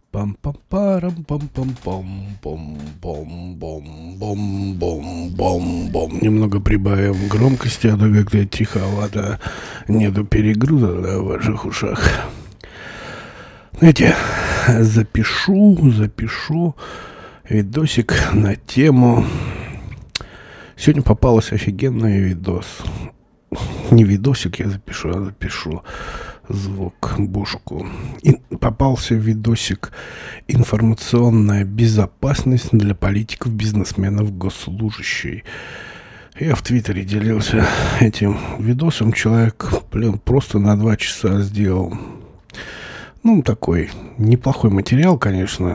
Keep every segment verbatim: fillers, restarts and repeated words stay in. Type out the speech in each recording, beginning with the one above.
пам пам парам пам пам пам пом бом бом бом бом бом бом. Немного прибавим громкости, а то как-то тиховато, нету перегруза да, в ваших ушах. Знаете, запишу, запишу видосик на тему. Сегодня попалась офигенный видос. Не видосик я запишу, а запишу звук, бушку. И попался видосик «Информационная безопасность для политиков, бизнесменов, госслужащих». Я в Твиттере делился этим видосом. Человек, блин, просто на два часа сделал. Ну, такой неплохой материал, конечно.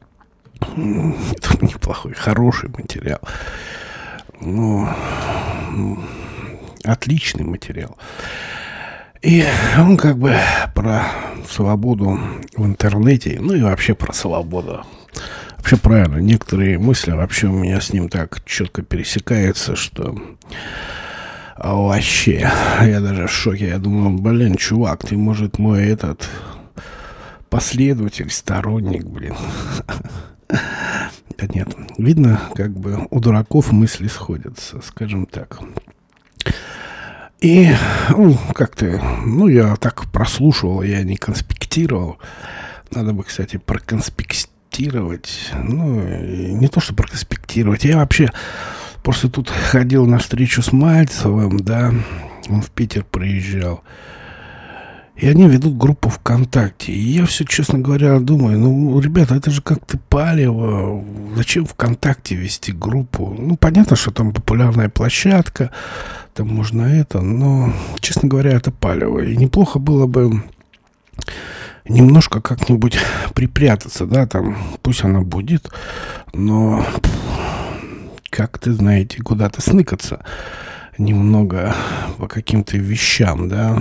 Неплохой, хороший материал. Ну, отличный материал. И он как бы про свободу в интернете, ну и вообще про свободу. Вообще правильно, некоторые мысли вообще у меня с ним так четко пересекаются, что вообще, я даже в шоке. Я думаю, блин, чувак, ты, может, мой этот последователь, сторонник, блин. Да нет, видно, как бы у дураков мысли сходятся, скажем так. И, ну, как-то, ну, я так прослушивал, я не конспектировал. Надо бы, кстати, проконспектировать. Ну, не то, что проконспектировать. Я вообще просто тут ходил на встречу с Мальцевым, да, он в Питер приезжал. И они ведут группу ВКонтакте. И я все, честно говоря, думаю, ну, ребята, это же как-то палево. Зачем ВКонтакте вести группу? Ну, понятно, что там популярная площадка, там можно это, но, честно говоря, это палево. И неплохо было бы немножко как-нибудь припрятаться, да, там, пусть она будет, но, как-то, знаете, куда-то сныкаться немного по каким-то вещам, да.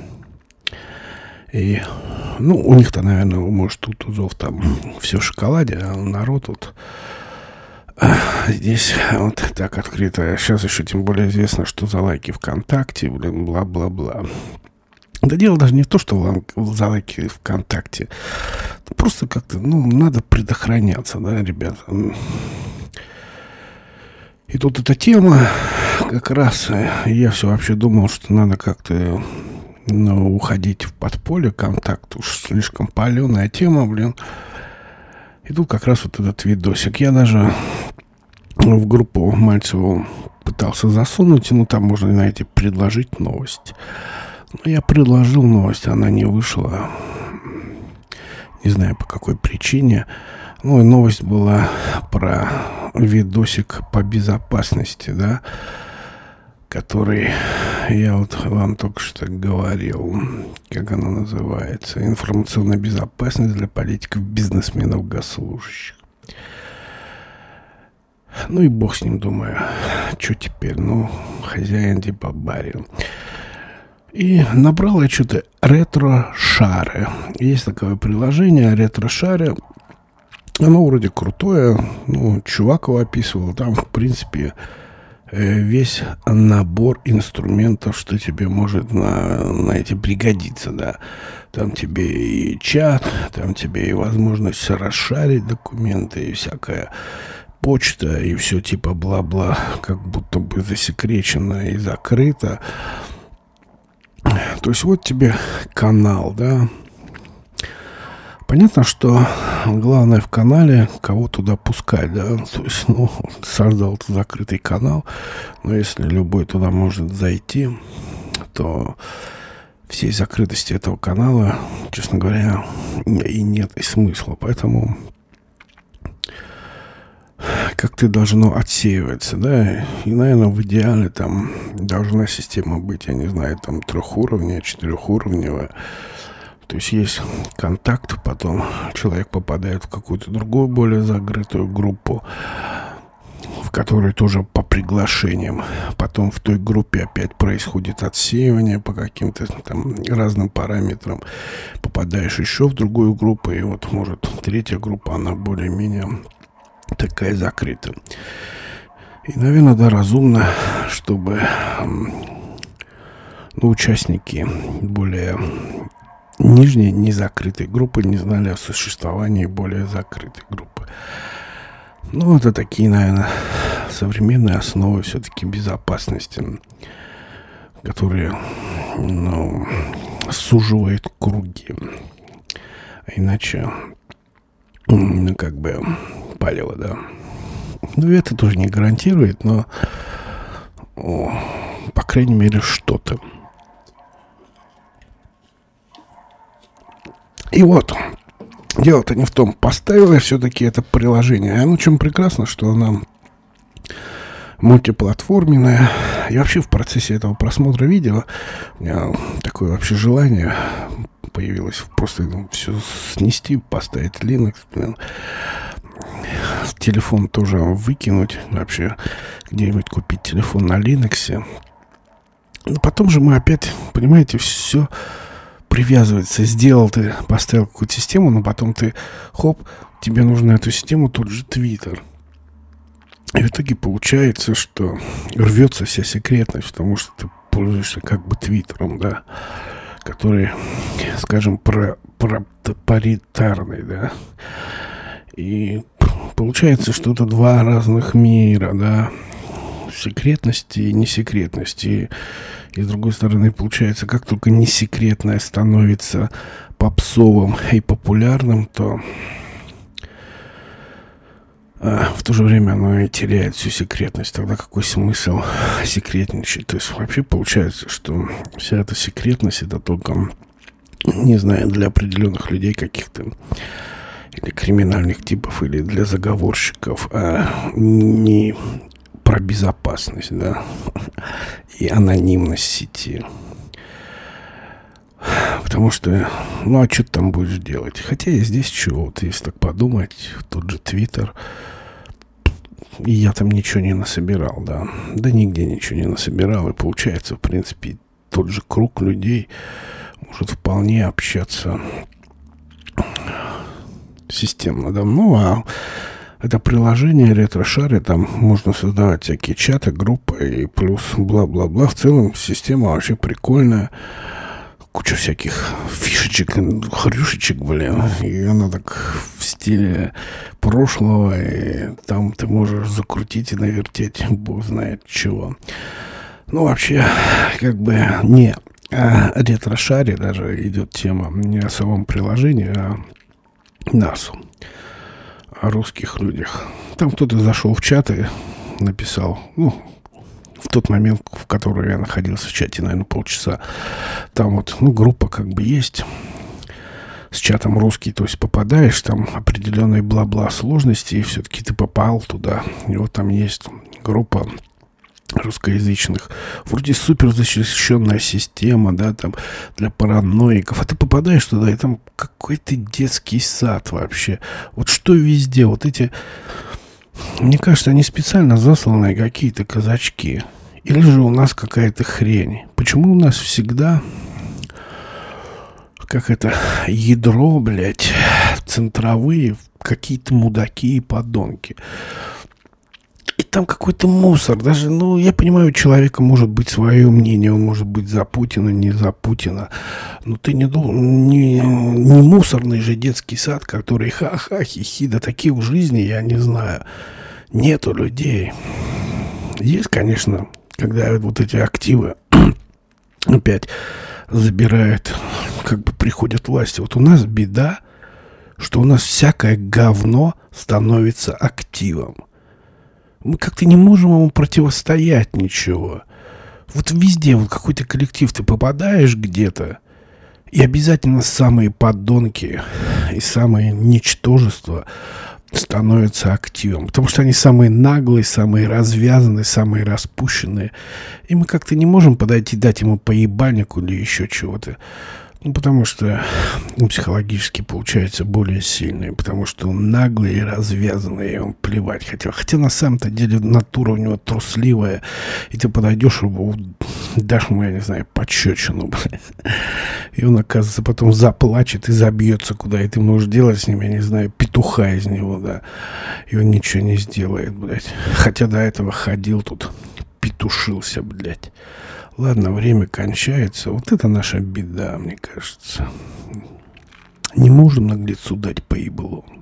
И, ну, у них-то, наверное, может, тут узов там все в шоколаде, а народ тут а, здесь вот так открыто. Сейчас еще тем более известно, что за лайки ВКонтакте, блин, бла-бла-бла. Да дело даже не в том, что за лайки ВКонтакте. Просто как-то, ну, надо предохраняться, да, ребята. И тут эта тема, как раз я все вообще думал, что надо как-то... Ну, уходить в подполье, контакт уж слишком паленая тема, блин. И тут как раз вот этот видосик. Я даже в группу Мальцеву пытался засунуть, ну, там можно, знаете, предложить новость. Но я предложил новость, она не вышла. Не знаю, по какой причине. Ну, и новость была про видосик по безопасности, да, который я вот вам только что говорил, как оно называется, информационная безопасность для политиков, бизнесменов, госслужащих. Ну и бог с ним, думаю, что теперь, ну, хозяин типа барин. И набрал я что-то ретро-шары. Есть такое приложение ретро-шары. Оно вроде крутое, ну, чувак его описывал, там, в принципе, весь набор инструментов, что тебе может на, на эти пригодиться, да. Там тебе и чат, там тебе и возможность расшарить документы, и всякая почта, и все типа бла-бла, как будто бы засекречено и закрыто. То есть вот тебе канал, да. Понятно, что главное в канале, кого туда пускать, да, то есть, ну, создал закрытый канал, но если любой туда может зайти, то всей закрытости этого канала, честно говоря, и нет и смысла, поэтому как-то должно отсеиваться, да, и, наверное, в идеале там должна система быть, я не знаю, там трехуровневая, четырехуровневая. То есть есть контакт, потом человек попадает в какую-то другую, более закрытую группу, в которой тоже по приглашениям. Потом в той группе опять происходит отсеивание по каким-то там разным параметрам. Попадаешь еще в другую группу, и вот, может, третья группа, она более-менее такая закрытая. И, наверное, да, разумно, чтобы ну, участники более... нижние незакрытые группы не знали о существовании более закрытой группы. Ну, это такие, наверное, современные основы все-таки безопасности, которые, ну, суживают круги. А иначе, ну, как бы, палево, да. Ну, это тоже не гарантирует, но, о, по крайней мере, что-то. И вот, дело-то не в том, поставил я все-таки это приложение. Оно чем прекрасно, что оно мультиплатформенное. И вообще в процессе этого просмотра видео у меня такое вообще желание появилось просто все снести, поставить Linux, блин. Телефон тоже выкинуть, вообще где-нибудь купить телефон на Linux. Но потом же мы опять, понимаете, все привязывается. Сделал ты, поставил какую-то систему, но потом ты, хоп, тебе нужно эту систему, тот же Twitter. И в итоге получается, что рвется вся секретность, потому что ты пользуешься как бы Твиттером, да, который, скажем, про, проприетарный, да. И получается, что это два разных мира, да, секретности и несекретности. И с другой стороны, получается, как только несекретное становится попсовым и популярным, то а, в то же время оно и теряет всю секретность. Тогда какой смысл секретничать? То есть вообще получается, что вся эта секретность — это только, не знаю, для определенных людей каких-то, или криминальных типов, или для заговорщиков, а не про безопасность, да, и анонимность сети. Потому что, ну, а что ты там будешь делать? Хотя и здесь чего, вот если так подумать, тот же Твиттер, и я там ничего не насобирал, да. Да нигде ничего не насобирал, и получается, в принципе, тот же круг людей может вполне общаться системно, да. Ну, а это приложение ретро-шаре, там можно создавать всякие чаты, группы и плюс бла-бла-бла. В целом система вообще прикольная. Куча всяких фишечек, хрюшечек, блин. И она так в стиле прошлого. И там ты можешь закрутить и навертеть бог знает чего. Ну, вообще, как бы не о ретро-шаре даже идет тема. Не о самом приложении, а нас, о русских людях. Там кто-то зашел в чат и написал, ну, в тот момент, в который я находился в чате, наверное, полчаса, там вот, ну, группа как бы есть с чатом русский, то есть попадаешь, там определенные бла-бла сложности, и все-таки ты попал туда. И вот там есть группа русскоязычных, вроде супер защищенная система, да, там для параноиков, а ты попадаешь туда, и там какой-то детский сад вообще. Вот что везде, вот эти, мне кажется, они специально засланные какие-то казачки. Или же у нас какая-то хрень. Почему у нас всегда, как это, ядро, блядь, центровые, какие-то мудаки и подонки. И там какой-то мусор. Даже, ну, я понимаю, у человека может быть свое мнение, он может быть за Путина, не за Путина. Но ты не должен, не, не мусорный же детский сад, который ха-ха, хихи, да таких в жизни, я не знаю. Нету людей. Есть, конечно, когда вот эти активы опять забирают, как бы приходят власти. Вот у нас беда, что у нас всякое говно становится активом. Мы как-то не можем ему противостоять ничего. Вот везде, вот какой-то коллектив, ты попадаешь где-то, и обязательно самые подонки и самые ничтожества становятся активом. Потому что они самые наглые, самые развязанные, самые распущенные. И мы как-то не можем подойти, дать ему по ебальнику или еще чего-то. Ну, потому что он психологически получается более сильный, потому что он наглый и развязанный, и он плевать хотел. Хотя на самом-то деле натура у него трусливая, и ты подойдешь, дашь ему, я не знаю, пощечину, блядь. И он, оказывается, потом заплачет и забьется куда, и ты можешь делать с ним, я не знаю, петуха из него, да. И он ничего не сделает, блядь. Хотя до этого ходил тут, петушился, блядь. Ладно, время кончается. Вот это наша беда, мне кажется. Не можем наглецу дать по еблу.